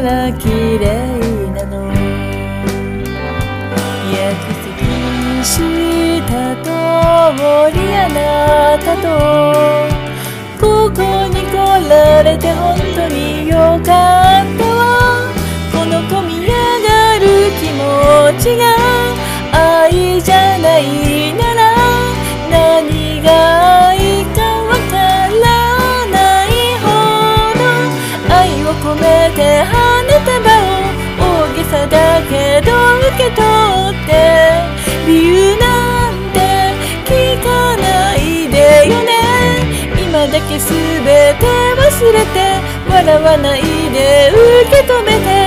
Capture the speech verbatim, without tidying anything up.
ら綺麗なの。約束した通りあなたとここに来られて本当によかったわ。この込み上がる気持ちが愛じゃないなら何が愛かわからないほど愛を込めて花束を大げさだけど受け取って理由なんて聞かないでよね。今だけすべて忘れて笑わないで受け止めて